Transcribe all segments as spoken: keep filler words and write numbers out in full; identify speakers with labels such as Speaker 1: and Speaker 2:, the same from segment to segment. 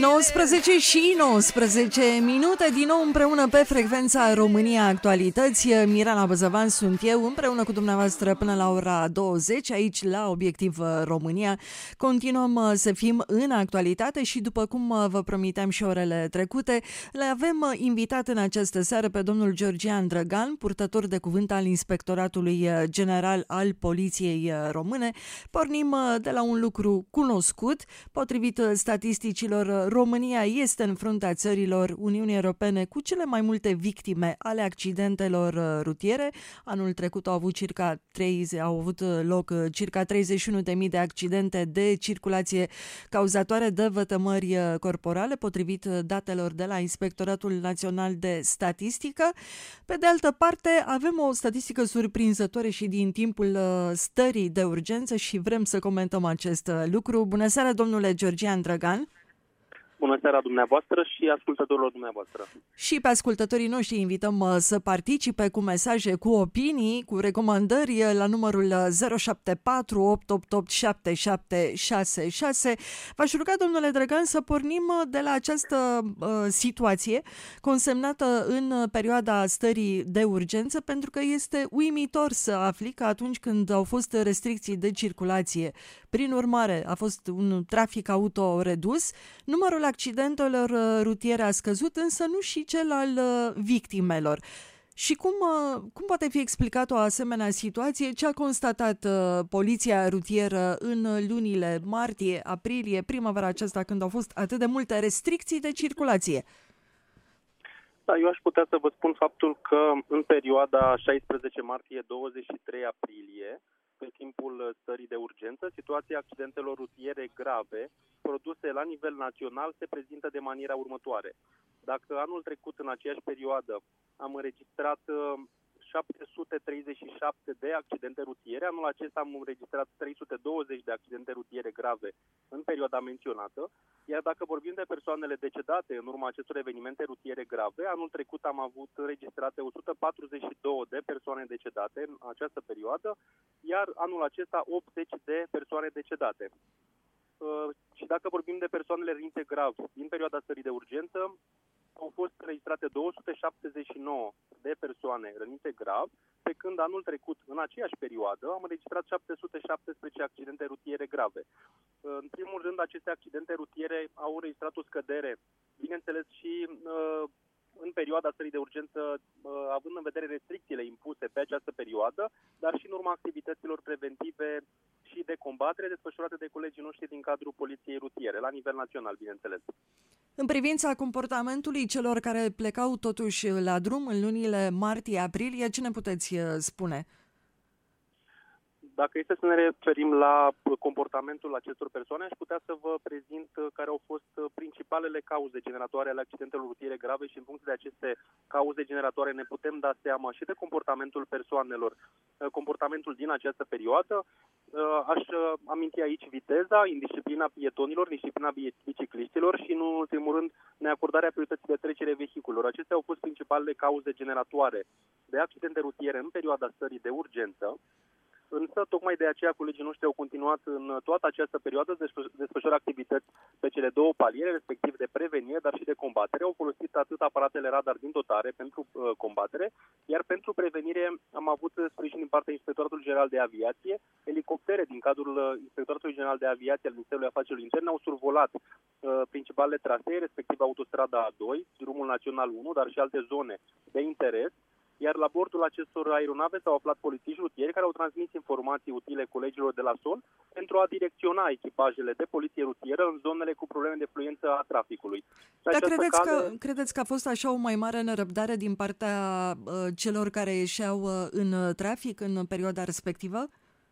Speaker 1: nouăsprezece și nouăsprezece minute, din nou împreună pe frecvența România Actualități. Mirela Băzăvan sunt eu, împreună cu dumneavoastră până la ora douăzeci, aici la Obiectiv România. Continuăm să fim în actualitate și, după cum vă promiteam și orele trecute, le avem invitat în această seară pe domnul Georgian Drăgan, purtător de cuvânt al Inspectoratului General al Poliției Române. Pornim de la un lucru cunoscut. Potrivit statisticilor, România este în fruntea țărilor Uniunii Europene cu cele mai multe victime ale accidentelor rutiere. Anul trecut au avut circa treizeci, au avut loc circa treizeci și unu de mii de accidente de circulație cauzatoare de vătămări corporale, potrivit datelor de la Inspectoratul Național de Statistică. Pe de altă parte, avem o statistică surprinzătoare și din timpul stării de urgență și vrem să comentăm acest lucru. Bună seara, domnule Georgian Drăgan!
Speaker 2: Bună seara dumneavoastră și ascultătorilor dumneavoastră.
Speaker 1: Și pe ascultătorii noștri invităm uh, să participe cu mesaje, cu opinii, cu recomandări la numărul zero șapte patru opt opt opt șapte șapte șase șase. V-aș ruga, domnule Drăgan, să pornim de la această uh, situație consemnată în perioada stării de urgență, pentru că este uimitor să afli că atunci când au fost restricții de circulație, prin urmare a fost un trafic auto redus, numărul accidentelor rutiere a scăzut, însă nu și cel al victimelor. Și cum, cum poate fi explicat o asemenea situație? Ce a constatat poliția rutieră în lunile martie, aprilie, primăvara aceasta, când au fost atât de multe restricții de circulație?
Speaker 2: Da, eu aș putea să vă spun faptul că în perioada șaisprezece martie - douăzeci și trei aprilie, pe timpul stării de urgență, situația accidentelor rutiere grave produse la nivel național se prezintă de maniera următoare. Dacă anul trecut, în aceeași perioadă, am înregistrat șapte sute treizeci și șapte de accidente rutiere, anul acesta am înregistrat trei sute douăzeci de accidente rutiere grave în perioada menționată, iar dacă vorbim de persoanele decedate în urma acestor evenimente rutiere grave, anul trecut am avut înregistrate o sută patruzeci și doi de persoane decedate în această perioadă, iar anul acesta optzeci de persoane decedate. Și dacă vorbim de persoanele rănite grav din perioada stării de urgență, au fost înregistrate două sute șaptezeci și nouă de persoane rănite grav, pe când anul trecut, în aceeași perioadă, am înregistrat șapte sute șaptesprezece accidente rutiere grave. În primul rând, aceste accidente rutiere au înregistrat o scădere, bineînțeles și în perioada stării de urgență, având în vedere restricțiile impuse pe această perioadă, dar și în urma activităților preventive și de combatere desfășurate de colegii noștri din cadrul Poliției Rutiere, la nivel național, bineînțeles.
Speaker 1: În privința comportamentului celor care plecau totuși la drum în lunile martie-aprilie, ce ne puteți spune?
Speaker 2: Dacă este să ne referim la comportamentul acestor persoane, aș putea să vă prezint care au fost principalele cauze generatoare ale accidentelor rutiere grave și în funcție de aceste cauze generatoare ne putem da seama și de comportamentul persoanelor, comportamentul din această perioadă. Aș aminti aici viteza, indisciplina pietonilor, indisciplina bicicliștilor și, în ultimul rând, neacordarea priorității de trecere vehiculelor. Acestea au fost principalele cauze generatoare de accidente rutiere în perioada stării de urgență. Însă, tocmai de aceea, colegii noștri au continuat în toată această perioadă să desfășoare activități pe cele două paliere, respectiv de prevenire, dar și de combatere. Au folosit atât aparatele radar din dotare pentru uh, combatere, iar pentru prevenire am avut sprijin din partea Inspectoratului General de Aviație. Elicoptere din cadrul Inspectoratului General de Aviație al Ministerului Afacerilor Interne au survolat uh, principalele trasee, respectiv autostrada A doi, drumul național unu, dar și alte zone de interes. Iar la bordul acestor aeronave s-au aflat polițiști rutieri care au transmis informații utile colegilor de la sol pentru a direcționa echipajele de poliție rutieră în zonele cu probleme de fluență a traficului.
Speaker 1: Dar credeți, cale... că, credeți că a fost așa o mai mare nerăbdare din partea uh, celor care ieșeau uh, în trafic în perioada respectivă?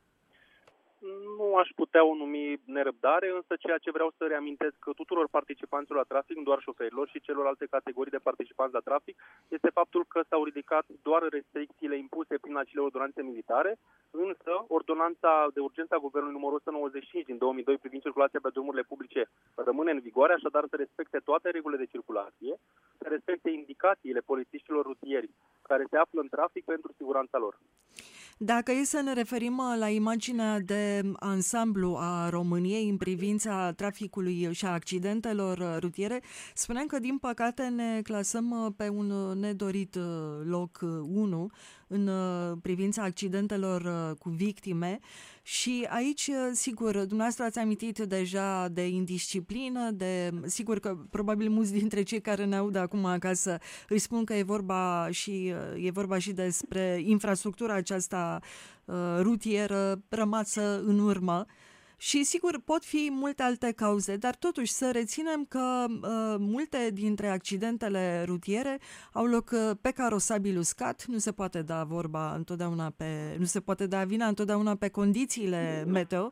Speaker 2: Nu aș putea o numi nerăbdare, însă ceea ce vreau să reamintesc tuturor participanților la trafic, nu doar șoferilor și celorlalte categorii de participanți la trafic, este faptul că s-au ridicat doar restricțiile impuse prin acele ordonanțe militare, însă ordonanța de urgență a Guvernului numărul o sută nouăzeci și cinci din două mii doi privind circulația pe drumurile publice rămâne în vigoare, așadar să respecte toate regulile de circulație, să respecte indicațiile polițiștilor rutieri care se află în trafic pentru siguranța lor.
Speaker 1: Dacă e să ne referim la imaginea de ansamblu a României în privința traficului și a accidentelor rutiere, spuneam că, din păcate, ne clasăm pe un nedorit loc unu în privința accidentelor cu victime și aici, sigur, dumneavoastră ați amintit deja de indisciplină, de, sigur că probabil mulți dintre cei care ne aud acum acasă îi spun că e vorba și, e vorba și despre infrastructura aceasta uh, rutieră rămasă în urmă. Și sigur pot fi multe alte cauze, dar totuși să reținem că uh, multe dintre accidentele rutiere au loc uh, pe carosabil uscat, nu se poate da vorba întotdeauna pe, nu se poate da vina întotdeauna pe condițiile meteo.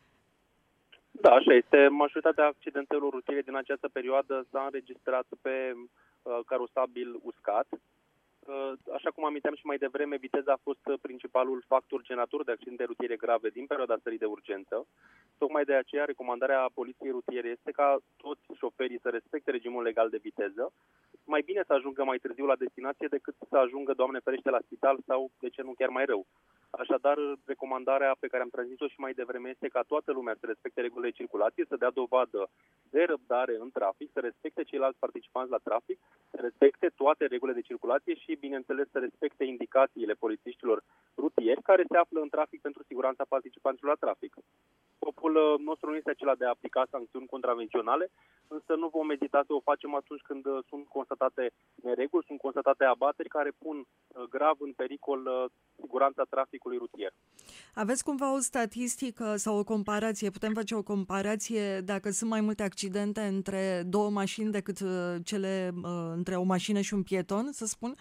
Speaker 2: Da, așa este. Majoritatea accidentelor rutiere din această perioadă s-a înregistrat pe uh, carosabil uscat. Așa cum aminteam și mai devreme, viteza a fost principalul factor generator de accidente rutiere grave din perioada stării de urgență. Tocmai de aceea, recomandarea Poliției Rutiere este ca toți șoferii să respecte regimul legal de viteză. Mai bine să ajungă mai târziu la destinație decât să ajungă, Doamne ferește, la spital sau, de ce nu, chiar mai rău. Așadar, recomandarea pe care am transmis-o și mai devreme este ca toată lumea să respecte regulile de circulație, să dea dovadă de răbdare în trafic, să respecte ceilalți participanți la trafic, să respecte toate regulile de circulație și, bineînțeles, să respecte indicațiile polițiștilor rutieri care se află în trafic pentru siguranța participanților la trafic. Scopul nostru nu este acela de a aplica sancțiuni contravenționale, însă nu vom ezita să o facem atunci când sunt constatate nereguli, sunt constatate abateri care pun grav în pericol siguranța traficului rutier.
Speaker 1: Aveți cumva o statistică sau o comparație? Putem face o comparație dacă sunt mai multe accidente între două mașini decât cele între o mașină și un pieton, să spun?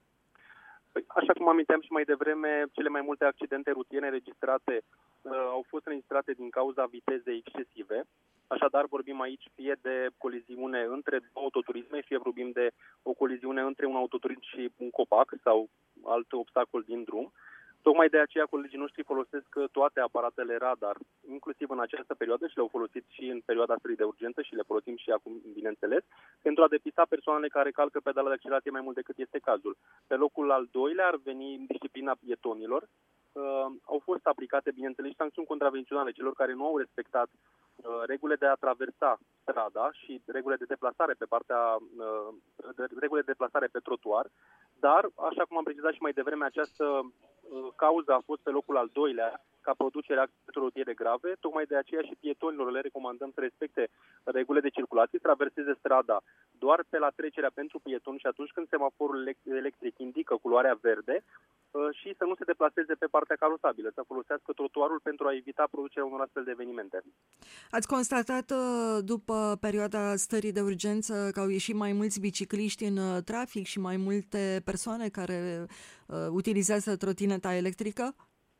Speaker 2: Așa cum aminteam și mai devreme, cele mai multe accidente rutiere înregistrate uh, au fost înregistrate din cauza vitezei excesive. Așadar, vorbim aici fie de coliziune între două autoturisme, fie vorbim de o coliziune între un autoturism și un copac sau alt obstacol din drum. Tocmai de aceea colegii noștri folosesc toate aparatele radar, inclusiv în această perioadă, și le-au folosit și în perioada stării de urgență și le folosim și acum, bineînțeles, pentru a depista persoanele care calcă pedala de accelerație mai mult decât este cazul. Pe locul al doilea ar veni disciplina pietonilor. Uh, au fost aplicate, bineînțeles, sancțiuni contravenționale celor care nu au respectat uh, regulile de a traversa strada și regulile de deplasare pe partea, uh, de, regulile de deplasare pe trotuar, dar, așa cum am precizat și mai devreme, această uh, cauză a fost pe locul al doilea ca producerea accidentelor rutiere grave. Tocmai de aceea și pietonilor le recomandăm să respecte regulile de circulație, să traverseze strada doar pe la trecerea pentru pieton și atunci când semaforul electric indică culoarea verde, și să nu se deplaseze pe partea carosabilă, să folosească trotuarul pentru a evita producerea unor astfel de evenimente.
Speaker 1: Ați constatat după perioada stării de urgență că au ieșit mai mulți bicicliști în trafic și mai multe persoane care uh, utilizează trotineta electrică?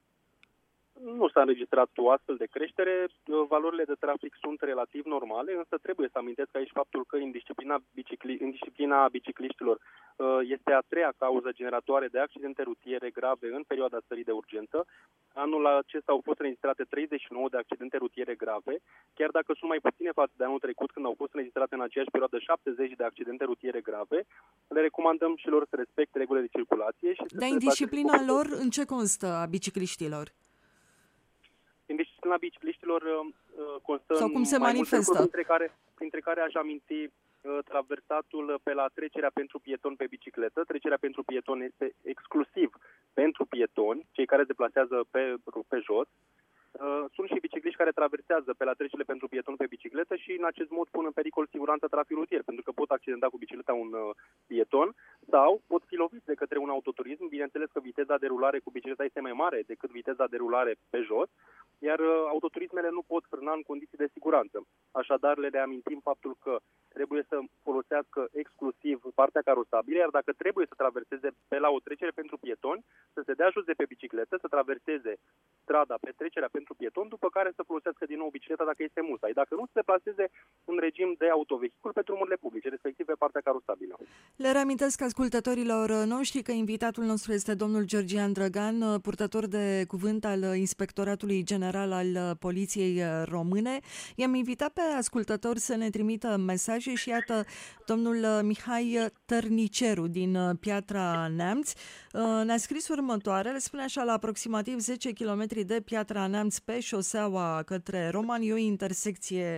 Speaker 2: Nu s-a înregistrat o astfel de creștere, valorile de trafic sunt relativ normale, însă trebuie să amintesc aici faptul că indisciplina, bicicli, indisciplina bicicliștilor este a treia cauză generatoare de accidente rutiere grave în perioada stării de urgență. Anul acesta au fost înregistrate treizeci și nouă de accidente rutiere grave, chiar dacă sunt mai puține față de anul trecut, când au fost înregistrate în aceeași perioadă șaptezeci de accidente rutiere grave. Le recomandăm și lor să respecte regulile de circulație. Și
Speaker 1: Dar indisciplina lor în ce constă a bicicliștilor?
Speaker 2: Indisciplina bicicliștilor uh, constă
Speaker 1: sau cum se
Speaker 2: mai
Speaker 1: manifestă?
Speaker 2: Printre care, printre care aș aminti uh, traversatul pe la trecerea pentru pieton pe bicicletă. Trecerea pentru pieton este exclusiv pentru pietoni, cei care se deplasează pe, pe jos. Uh, sunt și bicicliști care traversează pe la trecerile pentru pieton pe bicicletă și în acest mod pun în pericol siguranța traficului rutier, pentru că pot accidenta cu bicicleta un uh, pieton sau pot fi loviți de către un autoturism. Bineînțeles că viteza de rulare cu bicicleta este mai mare decât viteza de rulare pe jos, iar uh, autoturismele nu pot frâna în condiții de siguranță. Așadar, le reamintim faptul că trebuie să folosească exclusiv partea carosabilă, iar dacă trebuie să traverseze pe la o trecere pentru pietoni, să se dea jos de pe bicicletă, să traverseze strada pe trecerea pentru pieton, după care să folosească din nou bicicleta dacă este musai. Dacă nu, să se plaseze în regim de autovehicul pe drumurile publice, respectiv pe partea carosabilă.
Speaker 1: Le reamintesc ascultătorilor noștri că invitatul nostru este domnul Georgian Drăgan, purtător de cuvânt al Inspectoratului General al Poliției Române. I-am invitat pe ascultători să ne trimită mesaje și iată, domnul Mihai Tărniceru din Piatra Neamț ne-a scris următoarele, spune așa: la aproximativ zece kilometri de Piatra Neamț pe șoseaua către Roman, e o intersecție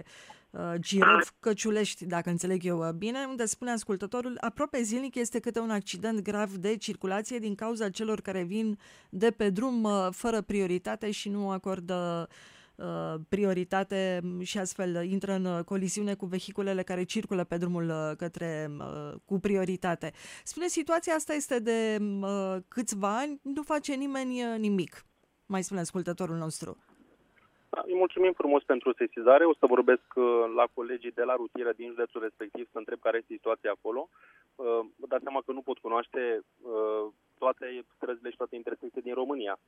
Speaker 1: Girov-Căciulești, dacă înțeleg eu bine, unde spune ascultătorul, aproape zilnic este câte un accident grav de circulație din cauza celor care vin de pe drum fără prioritate și nu acordă prioritate și astfel intră în coliziune cu vehiculele care circulă pe drumul către cu prioritate. Spune, situația asta este de câțiva ani, nu face nimeni nimic, mai spune ascultătorul nostru.
Speaker 2: Îi mulțumim frumos pentru sesizare. O să vorbesc la colegii de la rutieră din județul respectiv să întreb care este situația acolo. Vă dați seama că nu pot cunoaște toate străzile și toate intersecțiile din România.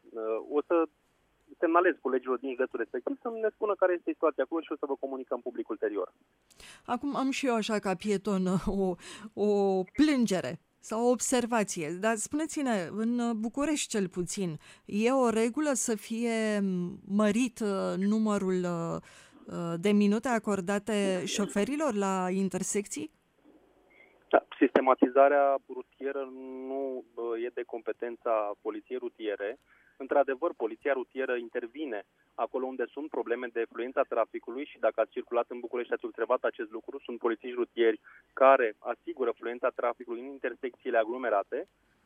Speaker 2: O să semnalez colegilor din județul respectiv să ne spună care este situația acolo și o să vă comunicăm public ulterior.
Speaker 1: Acum am și eu așa ca pieton o, o plângere sau o observație, dar spuneți-ne, în București cel puțin, e o regulă să fie mărit numărul de minute acordate șoferilor la intersecții?
Speaker 2: Da, sistematizarea rutieră nu e de competența poliției rutiere. Într-adevăr, poliția rutieră intervine acolo unde sunt probleme de fluența traficului și dacă ați circulat în București ați observat acest lucru, sunt polițiști rutieri care asigură fluența traficului în intersecțiile aglomerate.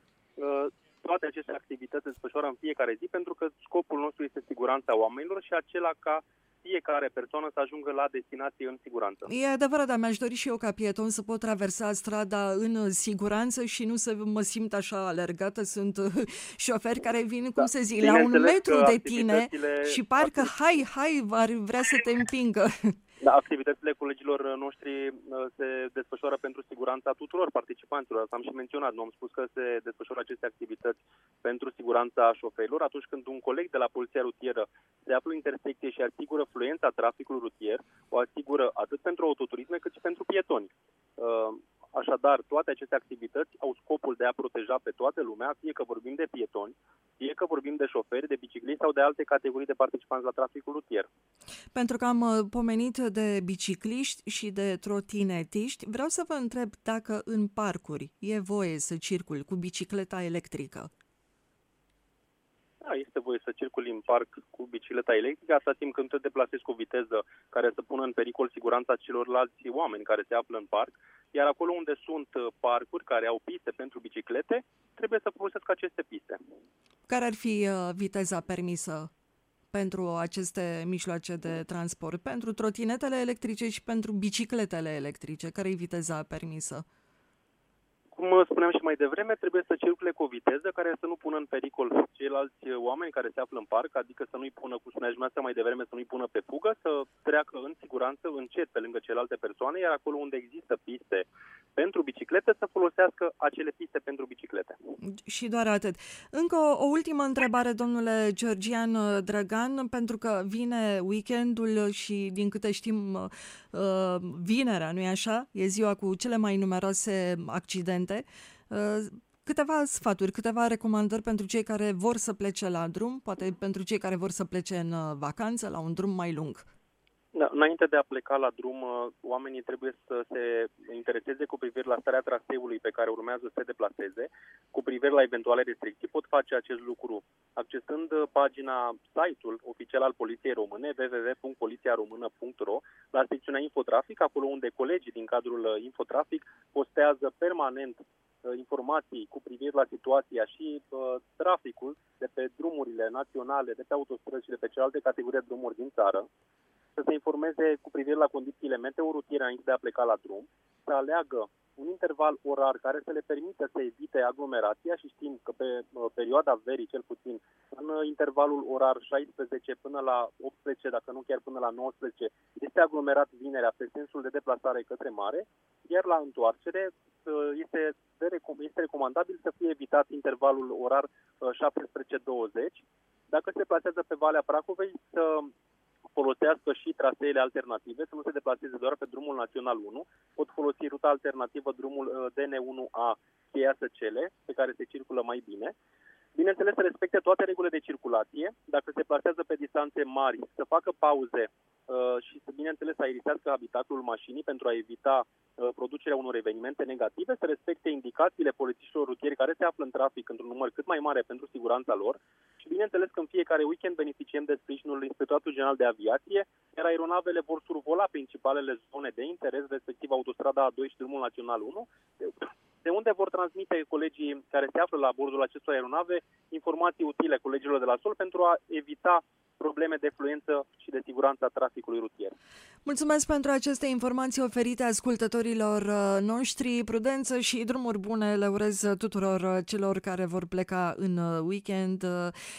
Speaker 2: Toate aceste activități se desfășoară în fiecare zi pentru că scopul nostru este siguranța oamenilor și acela ca fiecare persoană să ajungă la destinație în siguranță.
Speaker 1: E adevărat, dar mi-aș dori și eu ca pieton să pot traversa strada în siguranță și nu să mă simt așa alergată. Sunt șoferi care vin, cum
Speaker 2: da,
Speaker 1: se zic, la un metru de tine și parcă hai, hai, ar vrea să te împingă.
Speaker 2: Da, activitățile colegilor noștri se desfășoară pentru siguranța tuturor participanților. Asta am și menționat. Nu am spus că se desfășoară aceste activități pentru siguranța șoferilor. Atunci când un coleg de la poliția rutieră se află în intersecție și asigură fluența traficului rutier, o asigură atât pentru autoturisme cât și pentru pietoni. Așadar, toate aceste activități au scopul de a proteja pe toată lumea, fie că vorbim de pietoni, fie că vorbim de șoferi, de bicicliști sau de alte categorii de participanți la traficul rutier.
Speaker 1: Pentru că am pomenit de bicicliști și de trotinetiști, vreau să vă întreb dacă în parcuri e voie să circul cu bicicleta electrică.
Speaker 2: Da, este voie să circuli în parc cu bicicleta electrică, atâta timp când te deplasezi cu o viteză care să pună în pericol siguranța celorlalți oameni care se află în parc. Iar acolo unde sunt parcuri care au piste pentru biciclete, trebuie să folosesc aceste piste.
Speaker 1: Care ar fi viteza permisă pentru aceste mijloace de transport? Pentru trotinetele electrice și pentru bicicletele electrice, care e viteza permisă?
Speaker 2: Cum spuneam și mai devreme, trebuie să circule cu o viteză care să nu pună în pericol ceilalți oameni care se află în parc, adică să nu-i pună, cum spunea și dumneavoastră mai devreme, să nu-i pună pe fugă, să treacă în siguranță, încet pe lângă celelalte persoane, iar acolo unde există piste pentru biciclete, să folosească acele piste pentru biciclete. Și
Speaker 1: doar atât. Încă o, o ultimă întrebare, domnule Georgian Drăgan, pentru că vine weekendul și, din câte știm, vinerea, nu-i așa? E ziua cu cele mai numeroase accidente. Câteva sfaturi, câteva recomandări pentru cei care vor să plece la drum, poate pentru cei care vor să plece în vacanță, la un drum mai lung.
Speaker 2: Da, înainte de a pleca la drum, oamenii trebuie să se intereseze cu privire la starea traseului pe care urmează să se deplaseze, cu privire la eventuale restricții. Pot face acest lucru accesând pagina, site-ul oficial al Poliției Române, w w w punct poliția română punct r o, la secțiunea Infotrafic, acolo unde colegii din cadrul Infotrafic postează permanent informații cu privire la situația și uh, traficul de pe drumurile naționale, de pe autostrăzi și de pe celelalte categorii de drumuri din țară, să se informeze cu privire la condițiile meteo-rutiere înainte de a pleca la drum, să aleagă un interval orar care să le permită să evite aglomerația și știm că pe uh, perioada verii, cel puțin, în uh, intervalul orar șaisprezece până la optsprezece, dacă nu chiar până la nouăsprezece, este aglomerat vinerea pe sensul de deplasare către mare, iar la întoarcere uh, este, de recom- este recomandabil să fie evitat intervalul orar uh, șaptesprezece douăzeci. Dacă se plasează pe Valea Prahovei, să folosească și traseele alternative, să nu se deplaseze doar pe drumul național unu, pot folosi ruta alternativă, drumul D N unu A, Cheia Săcele, pe care se circulă mai bine. Bineînțeles, să respecte toate regulile de circulație, dacă se plasează pe distanțe mari, să facă pauze uh, și, să, bineînțeles, să aerisească habitatul mașinii pentru a evita uh, producerea unor evenimente negative, să respecte indicațiile polițiștilor rutieri care se află în trafic într-un număr cât mai mare pentru siguranța lor și, bineînțeles, că în fiecare weekend beneficiem de sprijinul Inspectoratului General de Aviație, iar aeronavele vor survola principalele zone de interes, respectiv autostrada A doi și drumul național unu, de unde vor transmite colegii care se află la bordul acestor aeronave informații utile colegilor de la sol pentru a evita probleme de fluență și de siguranță a traficului rutier.
Speaker 1: Mulțumesc pentru aceste informații oferite ascultătorilor noștri. Prudență și drumuri bune le urez tuturor celor care vor pleca în weekend.